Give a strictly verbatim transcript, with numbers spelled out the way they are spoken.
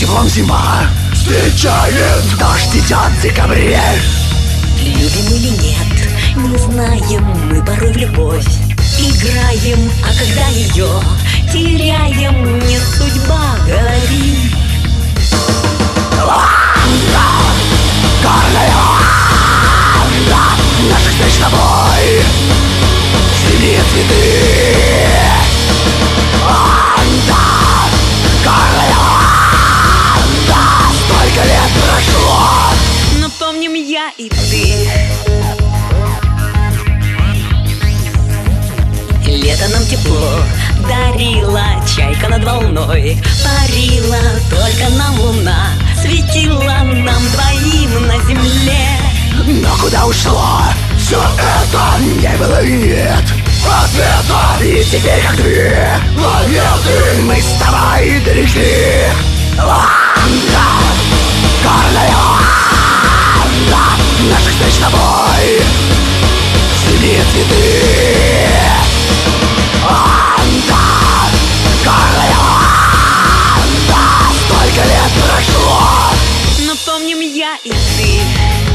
теплом зима встречает, дождь идет в декабре. Любим или нет, не знаем мы порой в любовь. Играем, а когда ее теряем, не судьба, говори. Горная наших встреч с тобой, синие цветы. Анда, горная анда, столько лет прошло, но помним я и ты. Лето нам тепло дарила, чайка над волной парила, только нам луна светила нам двоим на земле. Но куда ушло все это? Не было и нет ответа. И теперь как две планеты мы с тобой далеки. Анда, горная анда наших встреч с тобой, синие цветы. Анда, горная анда, столько лет прошло, но помним я и ты.